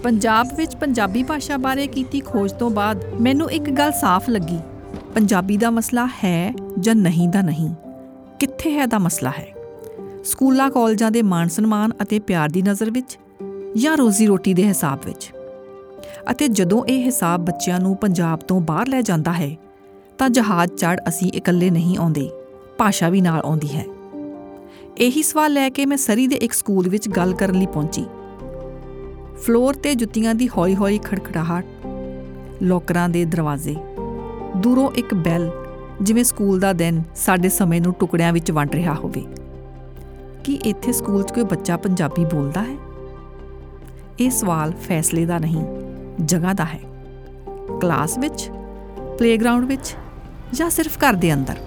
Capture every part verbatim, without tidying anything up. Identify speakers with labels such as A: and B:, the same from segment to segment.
A: ਪੰਜਾਬ ਵਿੱਚ ਪੰਜਾਬੀ ਭਾਸ਼ਾ ਬਾਰੇ ਕੀਤੀ ਖੋਜ ਤੋਂ ਬਾਅਦ ਮੈਨੂੰ ਇੱਕ ਗੱਲ ਸਾਫ਼ ਲੱਗੀ, ਪੰਜਾਬੀ ਦਾ ਮਸਲਾ ਹੈ ਜਾਂ ਨਹੀਂ ਦਾ ਨਹੀਂ, ਕਿੱਥੇ ਹੈ ਦਾ ਮਸਲਾ ਹੈ। ਸਕੂਲਾਂ ਕਾਲਜਾਂ ਦੇ ਮਾਣ ਸਨਮਾਨ ਅਤੇ ਪਿਆਰ ਦੀ ਨਜ਼ਰ ਵਿੱਚ ਜਾਂ ਰੋਜ਼ੀ ਰੋਟੀ ਦੇ ਹਿਸਾਬ ਵਿੱਚ। ਅਤੇ ਜਦੋਂ ਇਹ ਹਿਸਾਬ ਬੱਚਿਆਂ ਨੂੰ ਪੰਜਾਬ ਤੋਂ ਬਾਹਰ ਲੈ ਜਾਂਦਾ ਹੈ ਤਾਂ ਜਹਾਜ਼ ਚੜ੍ਹ ਅਸੀਂ ਇਕੱਲੇ ਨਹੀਂ ਆਉਂਦੇ, ਭਾਸ਼ਾ ਵੀ ਨਾਲ ਆਉਂਦੀ ਹੈ। ਇਹੀ ਸਵਾਲ ਲੈ ਕੇ ਮੈਂ ਸਰੀ ਦੇ ਇੱਕ ਸਕੂਲ ਵਿੱਚ ਗੱਲ ਕਰਨ ਲਈ ਪਹੁੰਚੀ। ਫਲੋਰ 'ਤੇ ਜੁੱਤੀਆਂ ਦੀ ਹੌਲੀ ਹੌਲੀ ਖੜਖੜਾਹਟ, ਲੋਕਰਾਂ ਦੇ ਦਰਵਾਜ਼ੇ, ਦੂਰੋਂ ਇੱਕ ਬੈਲ, ਜਿਵੇਂ ਸਕੂਲ ਦਾ ਦਿਨ ਸਾਡੇ ਸਮੇਂ ਨੂੰ ਟੁਕੜਿਆਂ ਵਿੱਚ ਵੰਡ ਰਿਹਾ ਹੋਵੇ। ਕੀ ਇੱਥੇ ਸਕੂਲ 'ਚ ਕੋਈ ਬੱਚਾ ਪੰਜਾਬੀ ਬੋਲਦਾ ਹੈ? ਇਹ ਸਵਾਲ ਫੈਸਲੇ ਦਾ ਨਹੀਂ, ਜਗ੍ਹਾ ਦਾ ਹੈ। ਕਲਾਸ ਵਿੱਚ, ਪਲੇਗਰਾਊਂਡ ਵਿੱਚ ਜਾਂ ਸਿਰਫ ਘਰ ਦੇ ਅੰਦਰ।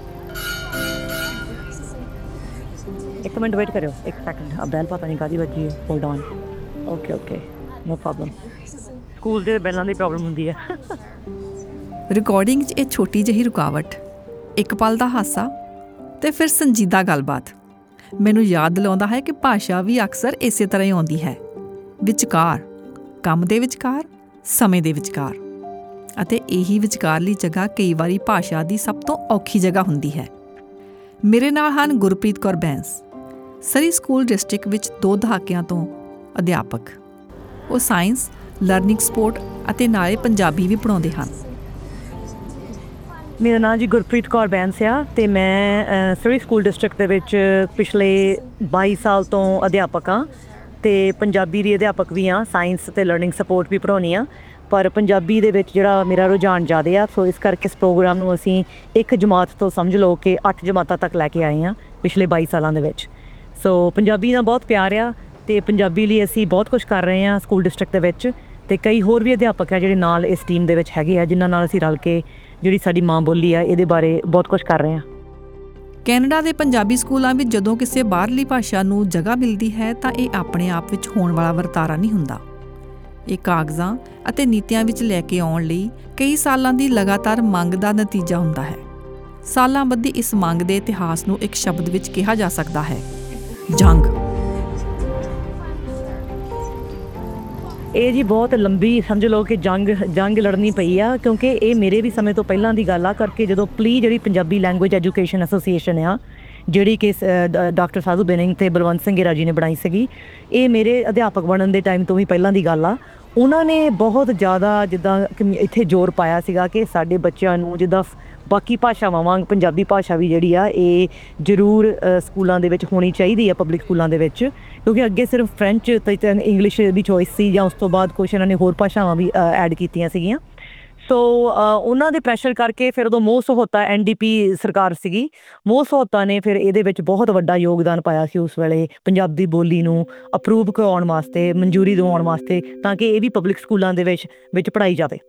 B: ਇੱਕ ਮਿੰਟ ਵੇਟ ਕਰਿਓ, ਇੱਕ ਸੈਕਿੰਡ। ਬੈਲ ਪਤਾ ਨਹੀਂ ਕਾਹਦੀ ਵੱਜੀ ਹੈ, hold on. Okay okay, no problem. School ਦੇ ਬੈਲਾਂ ਦੀ ਪ੍ਰੋਬਲਮ ਹੁੰਦੀ ਹੈ।
A: ਰਿਕਾਰਡਿੰਗ 'ਚ ਇਹ ਛੋਟੀ ਜਿਹੀ ਰੁਕਾਵਟ, ਇੱਕ ਪਲ ਦਾ ਹਾਸਾ ਅਤੇ ਫਿਰ ਸੰਜੀਦਾ ਗੱਲਬਾਤ ਮੈਨੂੰ ਯਾਦ ਦਿਲਾਉਂਦਾ ਹੈ ਕਿ ਭਾਸ਼ਾ ਵੀ ਅਕਸਰ ਇਸੇ ਤਰ੍ਹਾਂ ਹੀ ਆਉਂਦੀ ਹੈ, ਵਿਚਕਾਰ, ਕੰਮ ਦੇ ਵਿਚਕਾਰ, ਸਮੇਂ ਦੇ ਵਿਚਕਾਰ। ਅਤੇ ਇਹੀ ਵਿਚਕਾਰਲੀ ਜਗ੍ਹਾ ਕਈ ਵਾਰੀ ਭਾਸ਼ਾ ਦੀ ਸਭ ਤੋਂ ਔਖੀ ਜਗ੍ਹਾ ਹੁੰਦੀ ਹੈ। ਮੇਰੇ ਨਾਲ ਹਨ Gurpreet Kaur Bains, Surrey school district ਵਿੱਚ ਦੋ ਦਹਾਕਿਆਂ ਤੋਂ ਅਧਿਆਪਕ। ਉਹ ਸਾਇੰਸ, ਲਰਨਿੰਗ, ਸਪੋਰਟ ਅਤੇ ਨਾਲੇ ਪੰਜਾਬੀ ਵੀ ਪੜ੍ਹਾਉਂਦੇ ਹਨ।
B: ਮੇਰਾ ਨਾਂ ਜੀ ਗੁਰਪ੍ਰੀਤ ਕੌਰ ਬੈਂਸ ਆ ਅਤੇ ਮੈਂ ਸਰੀ ਸਕੂਲ ਡਿਸਟ੍ਰਿਕਟ ਦੇ ਵਿੱਚ ਪਿਛਲੇ ਬਾਈ ਸਾਲ ਤੋਂ ਅਧਿਆਪਕ ਹਾਂ ਅਤੇ ਪੰਜਾਬੀ ਦੀ ਅਧਿਆਪਕ ਵੀ ਹਾਂ, ਸਾਇੰਸ ਅਤੇ ਲਰਨਿੰਗ ਸਪੋਰਟ ਵੀ ਪੜ੍ਹਾਉਂਦੀ ਹਾਂ। ਪਰ ਪੰਜਾਬੀ ਦੇ ਵਿੱਚ ਜਿਹੜਾ ਮੇਰਾ ਰੁਝਾਨ ਜ਼ਿਆਦਾ ਆ, ਸੋ ਇਸ ਕਰਕੇ ਇਸ ਪ੍ਰੋਗਰਾਮ ਨੂੰ ਅਸੀਂ ਇੱਕ ਜਮਾਤ ਤੋਂ ਸਮਝ ਲਓ ਕਿ ਅੱਠ ਜਮਾਤਾਂ ਤੱਕ ਲੈ ਕੇ ਆਏ ਹਾਂ ਪਿਛਲੇ ਬਾਈ ਸਾਲਾਂ ਦੇ ਵਿੱਚ। ਸੋ ਪੰਜਾਬੀ ਨਾਲ ਬਹੁਤ ਪਿਆਰ ਆ ਅਤੇ ਪੰਜਾਬੀ ਲਈ ਅਸੀਂ ਬਹੁਤ ਕੁਛ ਕਰ ਰਹੇ ਹਾਂ ਸਕੂਲ ਡਿਸਟ੍ਰਿਕਟ ਦੇ ਵਿੱਚ। ਅਤੇ ਕਈ ਹੋਰ ਵੀ ਅਧਿਆਪਕ ਆ ਜਿਹੜੇ ਨਾਲ ਇਸ ਟੀਮ ਦੇ ਵਿੱਚ ਹੈਗੇ ਆ, ਜਿਨ੍ਹਾਂ ਨਾਲ ਅਸੀਂ ਰਲ ਕੇ ਜਿਹੜੀ ਸਾਡੀ ਮਾਂ ਬੋਲੀ ਆ ਇਹਦੇ ਬਾਰੇ ਬਹੁਤ ਕੁਛ ਕਰ ਰਹੇ ਹਾਂ।
A: ਕੈਨੇਡਾ ਦੇ ਪੰਜਾਬੀ ਸਕੂਲਾਂ ਵਿੱਚ ਜਦੋਂ ਕਿਸੇ ਬਾਹਰਲੀ ਭਾਸ਼ਾ ਨੂੰ ਜਗ੍ਹਾ ਮਿਲਦੀ ਹੈ ਤਾਂ ਇਹ ਆਪਣੇ ਆਪ ਵਿੱਚ ਹੋਣ ਵਾਲਾ ਵਰਤਾਰਾ ਨਹੀਂ ਹੁੰਦਾ। ਇਹ ਕਾਗਜ਼ਾਂ ਅਤੇ ਨੀਤੀਆਂ ਵਿੱਚ ਲੈ ਕੇ ਆਉਣ ਲਈ ਕਈ ਸਾਲਾਂ ਦੀ ਲਗਾਤਾਰ ਮੰਗ ਦਾ ਨਤੀਜਾ ਹੁੰਦਾ ਹੈ। ਸਾਲਾਂ ਬੱਧੀ ਇਸ ਮੰਗ ਦੇ ਇਤਿਹਾਸ ਨੂੰ ਇੱਕ ਸ਼ਬਦ ਵਿੱਚ ਕਿਹਾ ਜਾ ਸਕਦਾ ਹੈ, ਜੰਗ।
B: ਇਹ ਜੀ ਬਹੁਤ ਲੰਬੀ ਸਮਝ ਲਓ ਕਿ ਜੰਗ ਜੰਗ ਲੜਨੀ ਪਈ ਆ, ਕਿਉਂਕਿ ਇਹ ਮੇਰੇ ਵੀ ਸਮੇਂ ਤੋਂ ਪਹਿਲਾਂ ਦੀ ਗੱਲ ਆ ਕਰਕੇ ਜਦੋਂ ਪਲੀ ਜਿਹੜੀ ਪੰਜਾਬੀ ਲੈਂਗੁਏਜ ਐਜੂਕੇਸ਼ਨ ਐਸੋਸੀਏਸ਼ਨ ਆ, ਜਿਹੜੀ ਕਿ ਡਾਕਟਰ ਸਾਧੂ ਬੈਨਿੰਗ ਅਤੇ ਬਲਵੰਤ ਸਿੰਘ ਰਾਜੀ ਨੇ ਬਣਾਈ ਸੀਗੀ, ਇਹ ਮੇਰੇ ਅਧਿਆਪਕ ਬਣਨ ਦੇ ਟਾਈਮ ਤੋਂ ਵੀ ਪਹਿਲਾਂ ਦੀ ਗੱਲ ਆ। ਉਹਨਾਂ ਨੇ ਬਹੁਤ ਜ਼ਿਆਦਾ ਜਿੱਦਾਂ ਇੱਥੇ ਜ਼ੋਰ ਪਾਇਆ ਸੀਗਾ ਕਿ ਸਾਡੇ ਬੱਚਿਆਂ ਨੂੰ ਜਿੱਦਾਂ ਬਾਕੀ ਭਾਸ਼ਾਵਾਂ ਵਾਂਗ ਪੰਜਾਬੀ ਭਾਸ਼ਾ ਵੀ ਜਿਹੜੀ ਆ ਇਹ ਜ਼ਰੂਰ ਸਕੂਲਾਂ ਦੇ ਵਿੱਚ ਹੋਣੀ ਚਾਹੀਦੀ ਆ, ਪਬਲਿਕ ਸਕੂਲਾਂ ਦੇ ਵਿੱਚ, ਕਿਉਂਕਿ ਅੱਗੇ ਸਿਰਫ ਫਰੈਂਚ ਅਤੇ ਇੰਗਲਿਸ਼ ਦੀ ਚੋਇਸ ਸੀ ਜਾਂ ਉਸ ਤੋਂ ਬਾਅਦ ਕੁਛ ਇਹਨਾਂ ਨੇ ਹੋਰ ਭਾਸ਼ਾਵਾਂ ਵੀ ਐਡ ਕੀਤੀਆਂ ਸੀਗੀਆਂ। ਸੋ ਉਹਨਾਂ ਦੇ ਪ੍ਰੈਸ਼ਰ ਕਰਕੇ ਫਿਰ ਉਦੋਂ ਮੋਹ ਸਹੋਤਾ ਐਨ ਡੀ ਪੀ ਸਰਕਾਰ ਸੀਗੀ, ਮੋਹ ਸਹੋਤਾ ਨੇ ਫਿਰ ਇਹਦੇ ਵਿੱਚ ਬਹੁਤ ਵੱਡਾ ਯੋਗਦਾਨ ਪਾਇਆ ਸੀ ਉਸ ਵੇਲੇ ਪੰਜਾਬੀ ਬੋਲੀ ਨੂੰ ਅਪਰੂਵ ਕਰਵਾਉਣ ਵਾਸਤੇ, ਮਨਜ਼ੂਰੀ ਦਿਵਾਉਣ ਵਾਸਤੇ, ਤਾਂ ਕਿ ਇਹ ਵੀ ਪਬਲਿਕ ਸਕੂਲਾਂ ਦੇ ਵਿੱਚ ਵਿੱਚ ਪੜ੍ਹਾਈ ਜਾਵੇ।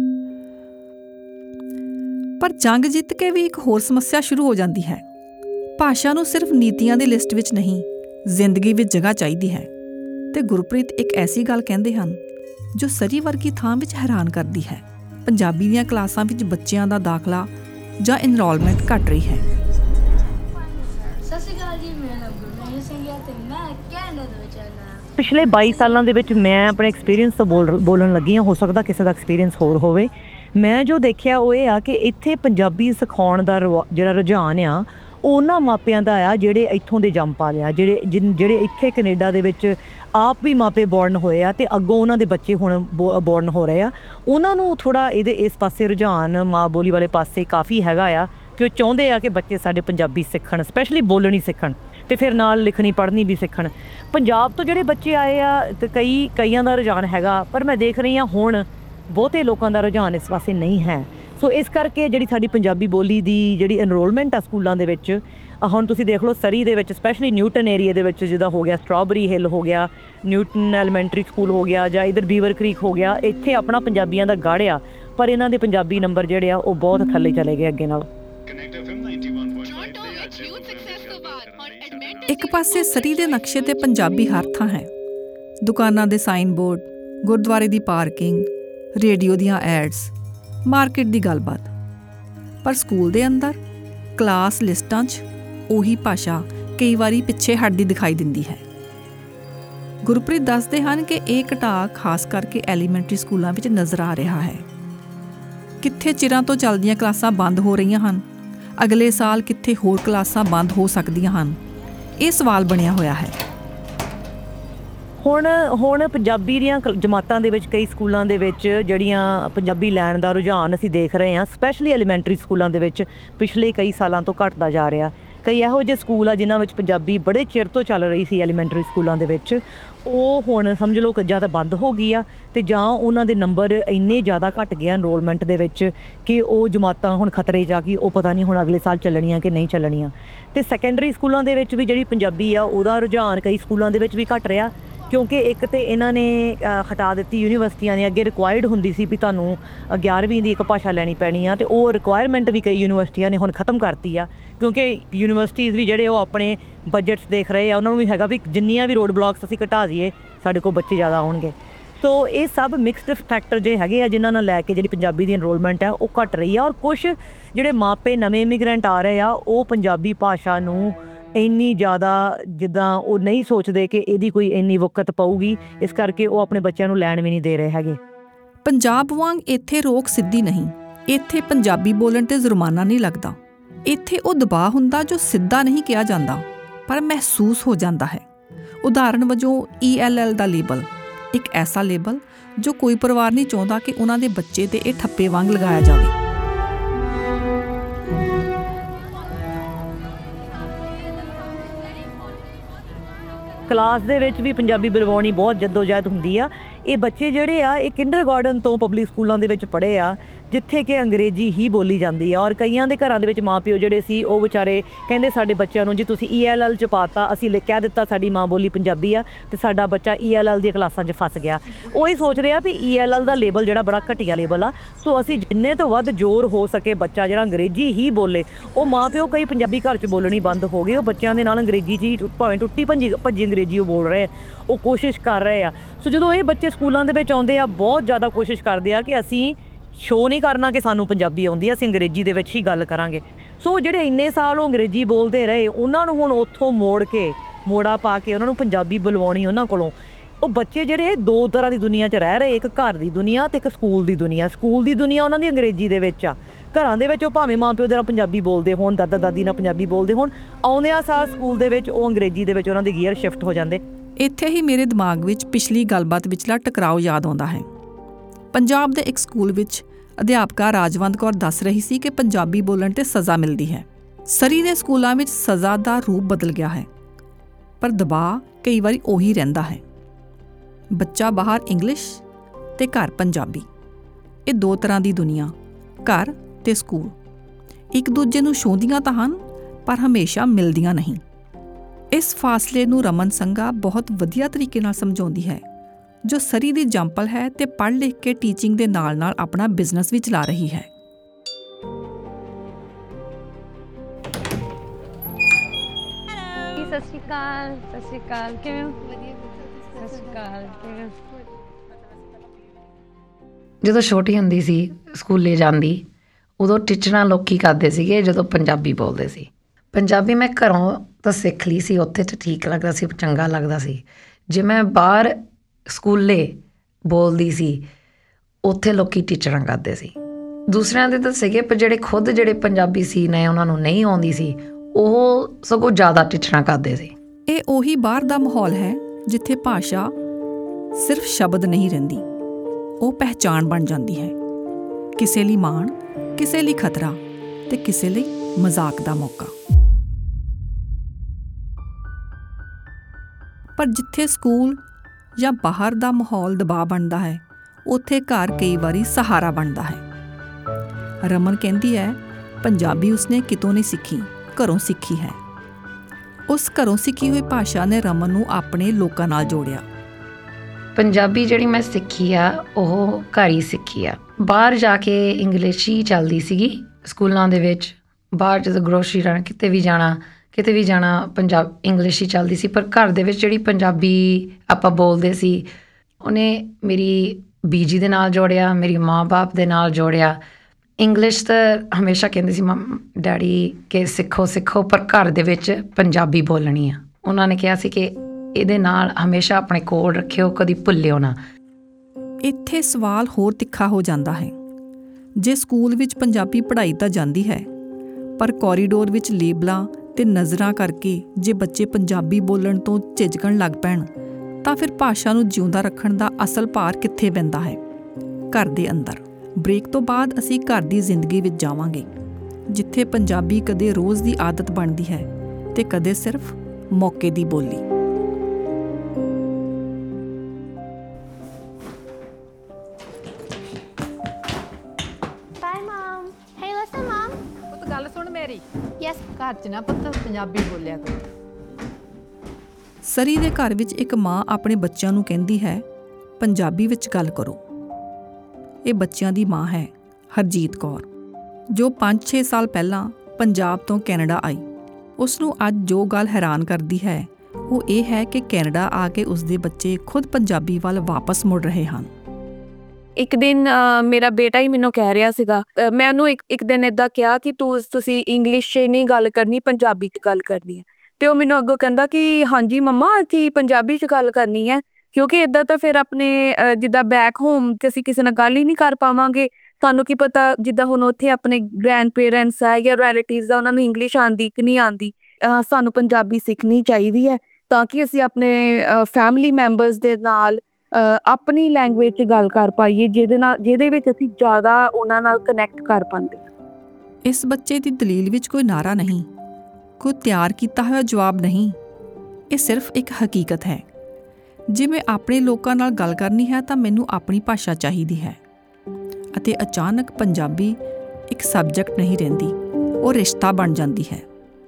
A: ਪਰ ਜੰਗ ਜਿੱਤ ਕੇ ਵੀ ਇੱਕ ਹੋਰ ਸਮੱਸਿਆ ਸ਼ੁਰੂ ਹੋ ਜਾਂਦੀ ਹੈ। ਭਾਸ਼ਾ ਨੂੰ ਸਿਰਫ ਨੀਤੀਆਂ ਦੀ ਲਿਸਟ ਵਿੱਚ ਨਹੀਂ, ਜ਼ਿੰਦਗੀ ਵਿੱਚ ਜਗ੍ਹਾ ਚਾਹੀਦੀ ਹੈ। ਅਤੇ ਗੁਰਪ੍ਰੀਤ ਇੱਕ ਐਸੀ ਗੱਲ ਕਹਿੰਦੇ ਹਨ ਜੋ ਸਰੀ ਵਰਗੀ ਥਾਂ ਵਿੱਚ ਹੈਰਾਨ ਕਰਦੀ ਹੈ। ਪੰਜਾਬੀ ਦੀਆਂ ਕਲਾਸਾਂ ਵਿੱਚ ਬੱਚਿਆਂ ਦਾ ਦਾਖਲਾ ਜਾਂ ਇਨਰੋਲਮੈਂਟ ਘੱਟ ਰਹੀ ਹੈ।
C: ਸਤਿ ਸ਼੍ਰੀ ਅਕਾਲ ਜੀ, ਮੇਰਾ ਨਾਮ ਗੁਰਮੇਜ ਸਿੰਘ ਹੈ ਅਤੇ ਮੈਂ ਕੈਨੇਡਾ ਦੇ ਵਿੱਚ ਰਹਿੰਦਾ।
B: ਪਿਛਲੇ ਬਾਈ ਸਾਲਾਂ ਦੇ ਵਿੱਚ ਮੈਂ ਆਪਣੇ ਐਕਸਪੀਰੀਅੰਸ ਤੋਂ ਬੋਲ ਬੋਲਣ ਲੱਗੀ ਹਾਂ, ਹੋ ਸਕਦਾ ਕਿਸੇ ਦਾ ਐਕਸਪੀਰੀਅੰਸ ਹੋਰ ਹੋਵੇ। ਮੈਂ ਜੋ ਦੇਖਿਆ ਉਹ ਇਹ ਆ ਕਿ ਇੱਥੇ ਪੰਜਾਬੀ ਸਿਖਾਉਣ ਦਾ ਰਵਾ ਜਿਹੜਾ ਰੁਝਾਨ ਆ ਉਹ ਉਹਨਾਂ ਮਾਪਿਆਂ ਦਾ ਆ ਜਿਹੜੇ ਇੱਥੋਂ ਦੇ ਜੰਮ ਪਾ ਲਿਆ, ਜਿਹੜੇ ਜਿਨ ਜਿਹੜੇ ਇੱਥੇ ਕੈਨੇਡਾ ਦੇ ਵਿੱਚ ਆਪ ਵੀ ਮਾਪੇ ਬੋਰਨ ਹੋਏ ਆ ਅਤੇ ਅੱਗੋਂ ਉਹਨਾਂ ਦੇ ਬੱਚੇ ਹੁਣ ਬੋ ਬੋਰਨ ਹੋ ਰਹੇ ਆ। ਉਹਨਾਂ ਨੂੰ ਥੋੜ੍ਹਾ ਇਹਦੇ ਇਸ ਪਾਸੇ ਰੁਝਾਨ ਮਾਂ ਬੋਲੀ ਵਾਲੇ ਪਾਸੇ ਕਾਫੀ ਹੈਗਾ ਆ ਕਿ ਉਹ ਚਾਹੁੰਦੇ ਆ ਕਿ ਬੱਚੇ ਸਾਡੇ ਪੰਜਾਬੀ ਸਿੱਖਣ, ਸਪੈਸ਼ਲੀ ਬੋਲਣੀ ਸਿੱਖਣ ਅਤੇ ਫਿਰ ਨਾਲ ਲਿਖਣੀ ਪੜ੍ਹਨੀ ਵੀ ਸਿੱਖਣ। ਪੰਜਾਬ ਤੋਂ ਜਿਹੜੇ ਬੱਚੇ ਆਏ ਆ ਅਤੇ ਕਈ ਕਈਆਂ ਦਾ ਰੁਝਾਨ ਹੈਗਾ, ਪਰ ਮੈਂ ਦੇਖ ਰਹੀ ਹਾਂ ਹੁਣ ਬਹੁਤੇ ਲੋਕਾਂ ਦਾ ਰੁਝਾਨ ਇਸ ਪਾਸੇ ਨਹੀਂ ਹੈ। ਸੋ ਇਸ ਕਰਕੇ ਜਿਹੜੀ ਸਾਡੀ ਪੰਜਾਬੀ ਬੋਲੀ ਦੀ ਜਿਹੜੀ ਐਨਰੋਲਮੈਂਟ ਆ ਸਕੂਲਾਂ ਦੇ ਵਿੱਚ, ਹੁਣ ਤੁਸੀਂ ਦੇਖ ਲਓ ਸਰੀ ਦੇ ਵਿੱਚ ਸਪੈਸ਼ਲੀ ਨਿਊਟਨ ਏਰੀਏ ਦੇ ਵਿੱਚ ਜਿੱਦਾਂ ਹੋ ਗਿਆ ਸਟ੍ਰਾਬਰੀ ਹਿੱਲ ਹੋ ਗਿਆ, ਨਿਊਟਨ ਐਲੀਮੈਂਟਰੀ ਸਕੂਲ ਹੋ ਗਿਆ, ਜਾਂ ਇੱਧਰ ਬੀਵਰ ਕ੍ਰੀਕ ਹੋ ਗਿਆ, ਇੱਥੇ ਆਪਣਾ ਪੰਜਾਬੀਆਂ ਦਾ ਗੜ੍ਹ ਆ, ਪਰ ਇਹਨਾਂ ਦੇ ਪੰਜਾਬੀ ਨੰਬਰ ਜਿਹੜੇ ਆ ਉਹ ਬਹੁਤ ਥੱਲੇ ਚਲੇ ਗਏ ਅੱਗੇ ਨਾਲ।
A: ਇੱਕ ਪਾਸੇ ਸਰੀ ਦੇ ਨਕਸ਼ੇ 'ਤੇ ਪੰਜਾਬੀ ਹਰ ਥਾਂ ਹੈ, ਦੁਕਾਨਾਂ ਦੇ ਸਾਈਨ ਬੋਰਡ, ਗੁਰਦੁਆਰੇ ਦੀ ਪਾਰਕਿੰਗ, ਰੇਡੀਓ ਦੀਆਂ ਐਡਸ, ਮਾਰਕੀਟ ਦੀ ਗੱਲਬਾਤ। ਪਰ ਸਕੂਲ ਦੇ ਅੰਦਰ ਕਲਾਸ ਲਿਸਟਾਂ 'ਚ ਉਹੀ ਭਾਸ਼ਾ ਕਈ ਵਾਰੀ ਪਿੱਛੇ ਹਟਦੀ ਦਿਖਾਈ ਦਿੰਦੀ ਹੈ। ਗੁਰਪ੍ਰੀਤ ਦੱਸਦੇ ਹਨ ਕਿ ਇਹ ਘਟਾਅ ਖਾਸ ਕਰਕੇ ਐਲੀਮੈਂਟਰੀ ਸਕੂਲਾਂ ਵਿੱਚ ਨਜ਼ਰ ਆ ਰਿਹਾ ਹੈ। ਕਿੱਥੇ ਚਿਰਾਂ ਤੋਂ ਚੱਲਦੀਆਂ ਕਲਾਸਾਂ ਬੰਦ ਹੋ ਰਹੀਆਂ ਹਨ, ਅਗਲੇ ਸਾਲ ਕਿੱਥੇ ਹੋਰ ਕਲਾਸਾਂ ਬੰਦ ਹੋ ਸਕਦੀਆਂ ਹਨ, ਇਹ ਸਵਾਲ ਬਣਿਆ ਹੋਇਆ ਹੈ।
B: ਹੁਣ ਹੁਣ ਪੰਜਾਬੀ ਦੀਆਂ ਜਮਾਤਾਂ ਦੇ ਵਿੱਚ ਕਈ ਸਕੂਲਾਂ ਦੇ ਵਿੱਚ ਜਿਹੜੀਆਂ ਪੰਜਾਬੀ ਲੈਣ ਦਾ ਰੁਝਾਨ ਅਸੀਂ ਦੇਖ ਰਹੇ ਹਾਂ, ਸਪੈਸ਼ਲੀ ਐਲੀਮੈਂਟਰੀ ਸਕੂਲਾਂ ਦੇ ਵਿੱਚ ਪਿਛਲੇ ਕਈ ਸਾਲਾਂ ਤੋਂ ਘਟਦਾ ਜਾ ਰਿਹਾ। ਕਈ ਇਹੋ ਜਿਹੇ ਸਕੂਲ ਆ ਜਿਨ੍ਹਾਂ ਵਿੱਚ ਪੰਜਾਬੀ ਬੜੇ ਚਿਰ ਤੋਂ ਚੱਲ ਰਹੀ ਸੀ ਐਲੀਮੈਂਟਰੀ ਸਕੂਲਾਂ ਦੇ ਵਿੱਚ, ਉਹ ਹੁਣ ਸਮਝ ਲਓ ਕਿ ਜਾਂ ਤਾਂ ਬੰਦ ਹੋ ਗਈ ਆ ਅਤੇ ਜਾਂ ਉਹਨਾਂ ਦੇ ਨੰਬਰ ਇੰਨੇ ਜ਼ਿਆਦਾ ਘੱਟ ਗਏ ਐਨਰੋਲਮੈਂਟ ਦੇ ਵਿੱਚ ਕਿ ਉਹ ਜਮਾਤਾਂ ਹੁਣ ਖਤਰੇ 'ਚ ਆ ਗਈ, ਉਹ ਪਤਾ ਨਹੀਂ ਹੁਣ ਅਗਲੇ ਸਾਲ ਚੱਲਣੀਆਂ ਕਿ ਨਹੀਂ ਚੱਲਣੀਆਂ। ਅਤੇ ਸੈਕੰਡਰੀ ਸਕੂਲਾਂ ਦੇ ਵਿੱਚ ਵੀ ਜਿਹੜੀ ਪੰਜਾਬੀ ਆ ਉਹਦਾ ਰੁਝਾਨ ਕਈ ਸਕੂਲਾਂ ਦੇ ਵਿੱਚ ਵੀ ਘੱਟ ਰਿਹਾ, ਕਿਉਂਕਿ ਇੱਕ ਤਾਂ ਇਹਨਾਂ ਨੇ ਹਟਾ ਦਿੱਤੀ, ਯੂਨੀਵਰਸਿਟੀਆਂ ਨੇ ਅੱਗੇ ਰਿਕੁਆਇਰਡ ਹੁੰਦੀ ਸੀ ਵੀ ਤੁਹਾਨੂੰ ਗਿਆਰਵੀਂ ਦੀ ਇੱਕ ਭਾਸ਼ਾ ਲੈਣੀ ਪੈਣੀ ਆ, ਅਤੇ ਉਹ ਰਿਕੁਆਇਰਮੈਂਟ ਵੀ ਕਈ ਯੂਨੀਵਰਸਿਟੀਆਂ ਨੇ ਹੁਣ ਖਤਮ ਕਰਤੀ ਆ, ਕਿਉਂਕਿ ਯੂਨੀਵਰਸਿਟੀਜ਼ ਵੀ ਜਿਹੜੇ ਉਹ ਆਪਣੇ ਬਜਟਸ ਦੇਖ ਰਹੇ ਆ, ਉਹਨਾਂ ਨੂੰ ਵੀ ਹੈਗਾ ਵੀ ਜਿੰਨੀਆਂ ਵੀ ਰੋਡ ਬਲੋਕਸ ਅਸੀਂ ਘਟਾ ਦਈਏ ਸਾਡੇ ਕੋਲ ਬੱਚੇ ਜ਼ਿਆਦਾ ਆਉਣਗੇ। ਸੋ ਇਹ ਸਭ ਮਿਕਸਡ ਫੈਕਟਰ ਜੇ ਹੈਗੇ ਆ ਜਿਨ੍ਹਾਂ ਨਾਲ ਲੈ ਕੇ ਜਿਹੜੀ ਪੰਜਾਬੀ ਦੀ ਐਨਰੋਲਮੈਂਟ ਹੈ ਉਹ ਘੱਟ ਰਹੀ ਆ, ਔਰ ਕੁਛ ਜਿਹੜੇ ਮਾਪੇ ਨਵੇਂ ਇਮੀਗਰੈਂਟ ਆ ਰਹੇ ਆ ਉਹ ਪੰਜਾਬੀ ਭਾਸ਼ਾ ਨੂੰ ਇੰਨੀ ਜ਼ਿਆਦਾ ਜਿੱਦਾਂ ਉਹ ਨਹੀਂ ਸੋਚਦੇ ਕਿ ਇਹਦੀ ਕੋਈ ਇੰਨੀ ਵਕਤ ਪਊਗੀ, ਇਸ ਕਰਕੇ ਉਹ ਆਪਣੇ ਬੱਚਿਆਂ ਨੂੰ ਲੈਣ ਵੀ ਨਹੀਂ ਦੇ ਰਹੇ ਹੈਗੇ।
A: ਪੰਜਾਬ ਵਾਂਗ ਇੱਥੇ ਰੋਕ ਸਿੱਧੀ ਨਹੀਂ, ਇੱਥੇ ਪੰਜਾਬੀ ਬੋਲਣ 'ਤੇ ਜੁਰਮਾਨਾ ਨਹੀਂ ਲੱਗਦਾ। ਇੱਥੇ ਉਹ ਦਬਾਅ ਹੁੰਦਾ ਜੋ ਸਿੱਧਾ ਨਹੀਂ ਕਿਹਾ ਜਾਂਦਾ ਪਰ ਮਹਿਸੂਸ ਹੋ ਜਾਂਦਾ ਹੈ। ਉਦਾਹਰਣ ਵਜੋਂ ਈ ਐਲ ਐਲ ਦਾ ਲੇਬਲ, ਇੱਕ ਐਸਾ ਲੇਬਲ ਜੋ ਕੋਈ ਪਰਿਵਾਰ ਨਹੀਂ ਚਾਹੁੰਦਾ ਕਿ ਉਹਨਾਂ ਦੇ ਬੱਚੇ 'ਤੇ ਇਹ ਠੱਪੇ ਵਾਂਗ ਲਗਾਇਆ ਜਾਵੇ।
B: ਕਲਾਸ ਦੇ ਵਿੱਚ ਵੀ ਪੰਜਾਬੀ ਬੁਲਵਾਉਣੀ ਬਹੁਤ ਜੱਦੋਜਹਿਦ ਹੁੰਦੀ ਆ। ਇਹ ਬੱਚੇ ਜਿਹੜੇ ਆ ਇਹ ਕਿੰਡਰ ਗਾਰਡਨ ਤੋਂ ਪਬਲਿਕ ਸਕੂਲਾਂ ਦੇ ਵਿੱਚ ਪੜ੍ਹੇ ਆ ਜਿੱਥੇ ਕਿ ਅੰਗਰੇਜ਼ੀ ਹੀ ਬੋਲੀ ਜਾਂਦੀ ਆ, ਔਰ ਕਈਆਂ ਦੇ ਘਰਾਂ ਦੇ ਵਿੱਚ ਮਾਂ ਪਿਓ ਜਿਹੜੇ ਸੀ ਉਹ ਵਿਚਾਰੇ ਕਹਿੰਦੇ ਸਾਡੇ ਬੱਚਿਆਂ ਨੂੰ ਜੀ ਤੁਸੀਂ ਈ ਐਲ ਐਲ 'ਚ ਪਾਤਾ, ਅਸੀਂ ਲਿਖ ਕਹਿ ਦਿੱਤਾ ਸਾਡੀ ਮਾਂ ਬੋਲੀ ਪੰਜਾਬੀ ਆ ਅਤੇ ਸਾਡਾ ਬੱਚਾ ਈ ਐਲ ਐਲ ਦੀਆਂ ਕਲਾਸਾਂ 'ਚ ਫਸ ਗਿਆ। ਉਹ ਹੀ ਸੋਚ ਰਿਹਾ ਵੀ ਈ ਐਲ ਐਲ ਦਾ ਲੇਬਲ ਜਿਹੜਾ ਬੜਾ ਘਟੀਆ ਲੇਬਲ ਆ, ਸੋ ਅਸੀਂ ਜਿੰਨੇ ਤੋਂ ਵੱਧ ਜ਼ੋਰ ਹੋ ਸਕੇ ਬੱਚਾ ਜਿਹੜਾ ਅੰਗਰੇਜ਼ੀ ਹੀ ਬੋਲੇ। ਉਹ ਮਾਂ ਪਿਓ ਕਈ ਪੰਜਾਬੀ ਘਰ 'ਚ ਬੋਲਣੀ ਬੰਦ ਹੋ ਗਏ, ਉਹ ਬੱਚਿਆਂ ਦੇ ਨਾਲ ਅੰਗਰੇਜ਼ੀ 'ਚ ਹੀ ਭਾਵੇਂ ਟੁੱਟੀ ਭੱਜੀ ਭੱਜੀ ਅੰਗਰੇਜ਼ੀ ਉਹ ਬੋਲ ਰਹੇ, ਉਹ ਕੋਸ਼ਿਸ਼ ਕਰ ਰਹੇ ਆ। ਸੋ ਜਦੋਂ ਇਹ ਬੱਚੇ ਸਕੂਲਾਂ ਦੇ ਵਿੱਚ ਆਉਂਦੇ ਆ ਬਹੁਤ ਜ਼ਿਆਦਾ ਕੋਸ਼ਿਸ਼ ਕਰਦੇ ਆ ਕਿ ਅਸੀਂ ਸ਼ੋਅ ਨਹੀਂ ਕਰਨਾ ਕਿ ਸਾਨੂੰ ਪੰਜਾਬੀ ਆਉਂਦੀ ਆ, ਅਸੀਂ ਅੰਗਰੇਜ਼ੀ ਦੇ ਵਿੱਚ ਹੀ ਗੱਲ ਕਰਾਂਗੇ। ਸੋ ਜਿਹੜੇ ਇੰਨੇ ਸਾਲ ਉਹ ਅੰਗਰੇਜ਼ੀ ਬੋਲਦੇ ਰਹੇ ਉਹਨਾਂ ਨੂੰ ਹੁਣ ਉੱਥੋਂ ਮੋੜ ਕੇ ਮੋੜਾ ਪਾ ਕੇ ਉਹਨਾਂ ਨੂੰ ਪੰਜਾਬੀ ਬੁਲਵਾਉਣੀ ਉਹਨਾਂ ਕੋਲੋਂ। ਉਹ ਬੱਚੇ ਜਿਹੜੇ ਦੋ ਤਰ੍ਹਾਂ ਦੀ ਦੁਨੀਆ 'ਚ ਰਹਿ ਰਹੇ, ਇੱਕ ਘਰ ਦੀ ਦੁਨੀਆ ਅਤੇ ਇੱਕ ਸਕੂਲ ਦੀ ਦੁਨੀਆ। ਸਕੂਲ ਦੀ ਦੁਨੀਆ ਉਹਨਾਂ ਦੀ ਅੰਗਰੇਜ਼ੀ ਦੇ ਵਿੱਚ ਆ, ਘਰਾਂ ਦੇ ਵਿੱਚ ਉਹ ਭਾਵੇਂ ਮਾਂ ਪਿਓ ਦੇ ਨਾਲ ਪੰਜਾਬੀ ਬੋਲਦੇ ਹੋਣ, ਦਾਦਾ ਦਾਦੀ ਨਾਲ ਪੰਜਾਬੀ ਬੋਲਦੇ ਹੋਣ, ਆਉਂਦਿਆਂ ਸਾਲ ਸਕੂਲ ਦੇ ਵਿੱਚ ਉਹ ਅੰਗਰੇਜ਼ੀ ਦੇ ਵਿੱਚ ਉਹਨਾਂ ਦੇ ਗੀਅਰ ਸ਼ਿਫਟ ਹੋ ਜਾਂਦੇ।
A: ਇੱਥੇ ਹੀ ਮੇਰੇ ਦਿਮਾਗ ਵਿੱਚ ਪਿਛਲੀ ਗੱਲਬਾਤ ਵਿਚਲਾ ਟਕਰਾਓ ਯਾਦ ਆਉਂਦਾ ਹੈ। ਪੰਜਾਬ ਦੇ ਇੱਕ ਸਕੂਲ ਵਿੱਚ ਅਧਿਆਪਕਾ ਰਾਜਵੰਤ ਕੌਰ ਦੱਸ ਰਹੀ ਸੀ ਕਿ ਪੰਜਾਬੀ ਬੋਲਣ 'ਤੇ ਸਜ਼ਾ ਮਿਲਦੀ ਹੈ। ਸਰੀ ਦੇ ਸਕੂਲਾਂ ਵਿੱਚ ਸਜ਼ਾ ਦਾ ਰੂਪ ਬਦਲ ਗਿਆ ਹੈ, ਪਰ ਦਬਾਅ ਕਈ ਵਾਰੀ ਉਹੀ ਰਹਿੰਦਾ ਹੈ। ਬੱਚਾ ਬਾਹਰ ਇੰਗਲਿਸ਼ ਤੇ ਘਰ ਪੰਜਾਬੀ, ਇਹ ਦੋ ਤਰ੍ਹਾਂ ਦੀ ਦੁਨੀਆ, ਘਰ ਤੇ ਸਕੂਲ, ਇੱਕ ਦੂਜੇ ਨੂੰ ਛੂਹਦੀਆਂ ਤਾਂ ਹਨ ਪਰ ਹਮੇਸ਼ਾ ਮਿਲਦੀਆਂ ਨਹੀਂ। ਇਸ ਫਾਸਲੇ ਨੂੰ ਰਮਨ ਸੰਘਾ ਬਹੁਤ ਵਧੀਆ ਤਰੀਕੇ ਨਾਲ ਸਮਝਾਉਂਦੀ ਹੈ, ਜੋ ਸਰੀ ਦੀ ਜੰਪਲ ਹੈ ਤੇ ਪੜ੍ਹ ਲਿਖ ਕੇ ਟੀਚਿੰਗ ਦੇ ਨਾਲ ਨਾਲ ਆਪਣਾ ਬਿਜ਼ਨਸ ਵੀ ਚਲਾ ਰਹੀ ਹੈ।
D: ਸਤਿ ਸ਼੍ਰੀ ਅਕਾਲ। ਸਤਿ ਸ਼੍ਰੀ ਅਕਾਲ, ਕਿਵੇਂ ਹੋ? ਵਧੀਆ। ਸਤਿ ਸ਼੍ਰੀ ਅਕਾਲ।
E: ਜਦੋਂ ਛੋਟੀ ਹੁੰਦੀ ਸੀ ਸਕੂਲੇ ਜਾਂਦੀ, ਉਦੋਂ ਟੀਚਰਾਂ ਲੋਕੀ ਕਰਦੇ ਸੀਗੇ ਜਦੋਂ ਪੰਜਾਬੀ ਬੋਲਦੇ ਸੀ। ਪੰਜਾਬੀ ਮੈਂ ਘਰੋਂ ਤਾਂ ਸਿੱਖ ਲਈ ਸੀ, ਉੱਥੇ ਤਾਂ ਠੀਕ ਲੱਗਦਾ ਸੀ, ਚੰਗਾ ਲੱਗਦਾ ਸੀ। ਜੇ ਮੈਂ ਬਾਹਰ ਸਕੂਲੇ ਬੋਲਦੀ ਸੀ ਉੱਥੇ ਲੋਕੀ ਟੀਚਰਾਂ ਕਰਦੇ ਸੀ। ਦੂਸਰਿਆਂ ਦੇ ਤਾਂ ਸੀਗੇ ਪਰ ਜਿਹੜੇ ਖੁਦ ਜਿਹੜੇ ਪੰਜਾਬੀ ਸੀ ਨੇ ਉਹਨਾਂ ਨੂੰ ਨਹੀਂ ਆਉਂਦੀ ਸੀ, ਉਹ ਸਗੋਂ ਜ਼ਿਆਦਾ ਟੀਚਰਾਂ ਕਰਦੇ ਸੀ।
A: ਇਹ ਉਹੀ ਬਾਹਰ ਦਾ ਮਾਹੌਲ ਹੈ ਜਿੱਥੇ ਭਾਸ਼ਾ ਸਿਰਫ ਸ਼ਬਦ ਨਹੀਂ ਰਹਿੰਦੀ, ਉਹ ਪਹਿਚਾਣ ਬਣ ਜਾਂਦੀ ਹੈ। ਕਿਸੇ ਲਈ ਮਾਣ, ਕਿਸੇ ਲਈ ਖਤਰਾ ਤੇ ਕਿਸੇ ਲਈ ਮਜ਼ਾਕ ਦਾ ਮੌਕਾ। ਪਰ ਜਿੱਥੇ ਸਕੂਲ ਜਾਂ ਬਾਹਰ ਦਾ ਮਾਹੌਲ ਦਬਾਅ ਬਣਦਾ ਹੈ, ਉੱਥੇ ਘਰ ਕਈ ਵਾਰੀ ਸਹਾਰਾ ਬਣਦਾ ਹੈ। ਰਮਨ ਕਹਿੰਦੀ ਹੈ ਪੰਜਾਬੀ ਉਸਨੇ ਕਿਤੋਂ ਨਹੀਂ ਸਿੱਖੀ, ਘਰੋਂ ਸਿੱਖੀ ਹੈ। ਉਸ ਘਰੋਂ ਸਿੱਖੀ ਹੋਈ ਭਾਸ਼ਾ ਨੇ ਰਮਨ ਨੂੰ ਆਪਣੇ ਲੋਕਾਂ ਨਾਲ ਜੋੜਿਆ।
E: ਪੰਜਾਬੀ ਜਿਹੜੀ ਮੈਂ ਸਿੱਖੀ ਆ ਉਹ ਘਰ ਹੀ ਸਿੱਖੀ ਆ। ਬਾਹਰ ਜਾ ਕੇ ਇੰਗਲਿਸ਼ ਹੀ ਚੱਲਦੀ ਸੀਗੀ ਸਕੂਲਾਂ ਦੇ ਵਿੱਚ। ਬਾਹਰ ਜਦੋਂ ਗਰੋਸਰੀ ਲੈਣ ਕਿਤੇ ਵੀ ਜਾਣਾ ਕਿਤੇ ਵੀ ਜਾਣਾ ਪੰਜਾਬ ਇੰਗਲਿਸ਼ ਹੀ ਚੱਲਦੀ ਸੀ, ਪਰ ਘਰ ਦੇ ਵਿੱਚ ਜਿਹੜੀ ਪੰਜਾਬੀ ਆਪਾਂ ਬੋਲਦੇ ਸੀ ਉਹਨੇ ਮੇਰੀ ਬੀਜੀ ਦੇ ਨਾਲ ਜੋੜਿਆ, ਮੇਰੀ ਮਾਂ ਬਾਪ ਦੇ ਨਾਲ ਜੋੜਿਆ। ਇੰਗਲਿਸ਼ ਤਾਂ ਹਮੇਸ਼ਾ ਕਹਿੰਦੇ ਸੀ ਮੰਮ ਡੈਡੀ ਕਿ ਸਿੱਖੋ ਸਿੱਖੋ ਪਰ ਘਰ ਦੇ ਵਿੱਚ ਪੰਜਾਬੀ ਬੋਲਣੀ ਆ। ਉਹਨਾਂ ਨੇ ਕਿਹਾ ਸੀ ਕਿ ਇਹਦੇ ਨਾਲ ਹਮੇਸ਼ਾ ਆਪਣੇ ਕੋਲ ਰੱਖਿਓ, ਕਦੀ ਭੁੱਲਿਓ ਨਾ।
A: ਇੱਥੇ ਸਵਾਲ ਹੋਰ ਤਿੱਖਾ ਹੋ ਜਾਂਦਾ ਹੈ। ਜੇ ਸਕੂਲ ਵਿੱਚ ਪੰਜਾਬੀ ਪੜ੍ਹਾਈ ਤਾਂ ਜਾਂਦੀ ਹੈ, ਪਰ ਕੋਰੀਡੋਰ ਵਿੱਚ ਲੇਬਲਾਂ ਤੇ ਨਜ਼ਰਾਂ ਕਰਕੇ ਜੇ ਬੱਚੇ ਪੰਜਾਬੀ ਬੋਲਣ ਤੋਂ ਝਿਜਕਣ ਲੱਗ ਪੈਣ ਤਾਂ ਫਿਰ ਭਾਸ਼ਾ ਨੂੰ ਜਿਉਂਦਾ ਰੱਖਣ ਦਾ ਅਸਲ ਭਾਰ ਕਿੱਥੇ ਪੈਂਦਾ ਹੈ? ਘਰ ਦੇ ਅੰਦਰ। ਬ੍ਰੇਕ ਤੋਂ ਬਾਅਦ ਅਸੀਂ ਘਰ ਦੀ ਜ਼ਿੰਦਗੀ ਵਿੱਚ ਜਾਵਾਂਗੇ, ਜਿੱਥੇ ਪੰਜਾਬੀ ਕਦੇ ਰੋਜ਼ ਦੀ ਆਦਤ ਬਣਦੀ ਹੈ ਤੇ ਕਦੇ ਸਿਰਫ ਮੌਕੇ ਦੀ ਬੋਲੀ।
D: Bye mum. Hey listen mum.
F: ਪੁੱਤ ਗੱਲ ਸੁਣ ਮੇਰੀ,
D: ਯੈਸ।
F: ਘਰ 'ਚ ਨਾ ਪੁੱਤ ਪੰਜਾਬੀ ਬੋਲਿਆ ਕਰੋ।
A: ਸਰੀ ਦੇ ਘਰ ਵਿੱਚ ਇੱਕ ਮਾਂ ਆਪਣੇ ਬੱਚਿਆਂ ਨੂੰ ਕਹਿੰਦੀ ਹੈ, ਪੰਜਾਬੀ ਵਿੱਚ ਗੱਲ ਕਰੋ। ਇਹ ਬੱਚਿਆਂ ਦੀ ਮਾਂ ਹੈ ਹਰਜੀਤ ਕੌਰ, ਜੋ ਪੰਜ ਛੇ ਸਾਲ ਪਹਿਲਾਂ ਪੰਜਾਬ ਤੋਂ ਕੈਨੇਡਾ ਆਈ। ਉਸ ਨੂੰ ਅੱਜ ਜੋ ਗੱਲ ਹੈਰਾਨ ਕਰਦੀ ਹੈ ਉਹ ਇਹ ਹੈ ਕਿ ਕੈਨੇਡਾ ਆ ਕੇ ਉਸਦੇ ਬੱਚੇ ਖੁਦ ਪੰਜਾਬੀ ਵੱਲ ਵਾਪਸ ਮੁੜ ਰਹੇ ਹਨ।
G: ਇੱਕ ਦਿਨ ਅ, ਮੇਰਾ ਬੇਟਾ ਹੀ ਮੈਨੂੰ ਕਹਿ ਰਿਹਾ ਸੀਗਾ, ਅ, ਮੈਂ ਉਹਨੂੰ ਇੱਕ ਇੱਕ ਦਿਨ ਇੱਦਾਂ ਕਿਹਾ ਕਿ ਤੂੰ ਤੁਸੀਂ ਇੰਗਲਿਸ਼ 'ਚ ਨਹੀਂ ਗੱਲ ਕਰਨੀ, ਪੰਜਾਬੀ 'ਚ ਗੱਲ ਕਰਨੀ ਹੈ। ਤੇ ਉਹ ਮੈਨੂੰ ਅੱਗੋਂ ਕਹਿੰਦਾ ਕਿ ਹਾਂਜੀ ਮੰਮਾ ਅਸੀਂ ਪੰਜਾਬੀ 'ਚ ਗੱਲ ਕਰਨੀ ਹੈ, ਕਿਉਂਕਿ ਇੱਦਾਂ ਤਾਂ ਫਿਰ ਆਪਣੇ ਅ, ਜਿੱਦਾਂ ਬੈਕ ਹੋਮ ਤੇ ਅਸੀਂ ਕਿਸੇ ਨਾਲ ਗੱਲ ਹੀ ਨਹੀਂ ਕਰ ਪਾਵਾਂਗੇ। ਤੁਹਾਨੂੰ ਕੀ ਪਤਾ, ਜਿੱਦਾਂ ਹੁਣ ਉੱਥੇ ਆਪਣੇ ਗ੍ਰੈਂਡ ਪੇਰੈਂਟਸ ਹੈ ਜਾਂ ਰਿਲੇਟਿਵਸ ਆ, ਉਹਨਾਂ ਨੂੰ ਇੰਗਲਿਸ਼ ਆਉਂਦੀ ਕਿ ਨਹੀਂ ਆਉਂਦੀ। ਅ, ਸਾਨੂੰ ਪੰਜਾਬੀ ਸਿੱਖਣੀ ਚਾਹੀਦੀ ਹੈ ਤਾਂ ਕਿ ਅਸੀਂ ਆਪਣੇ ਫੈਮਿਲੀ ਮੈਂਬਰਸ ਦੇ ਨਾਲ ਅ, ਆਪਣੀ ਲੈਂਗੁਏਜ 'ਚ ਗੱਲ ਕਰ ਪਾਈਏ, ਜਿਹਦੇ ਨਾਲ ਜਿਹਦੇ ਵਿੱਚ ਅਸੀਂ ਜ਼ਿਆਦਾ ਉਹਨਾਂ ਨਾਲ ਕਨੈਕਟ ਕਰ ਪਾਉਂਦੇ।
A: ਇਸ ਬੱਚੇ ਦੀ ਦਲੀਲ ਵਿੱਚ ਕੋਈ ਨਾਰਾ ਨਹੀਂ, ਕੋਈ ਤਿਆਰ ਕੀਤਾ ਹੋਇਆ ਜਵਾਬ ਨਹੀਂ। ਇਹ ਸਿਰਫ ਇੱਕ ਹਕੀਕਤ ਹੈ। ਜੇ ਮੈਂ ਆਪਣੇ ਲੋਕਾਂ ਨਾਲ ਗੱਲ ਕਰਨੀ ਹੈ ਤਾਂ ਮੈਨੂੰ ਆਪਣੀ ਭਾਸ਼ਾ ਚਾਹੀਦੀ ਹੈ। ਅਤੇ ਅਚਾਨਕ ਪੰਜਾਬੀ ਇੱਕ ਸਬਜੈਕਟ ਨਹੀਂ ਰਹਿੰਦੀ, ਉਹ ਰਿਸ਼ਤਾ ਬਣ ਜਾਂਦੀ ਹੈ।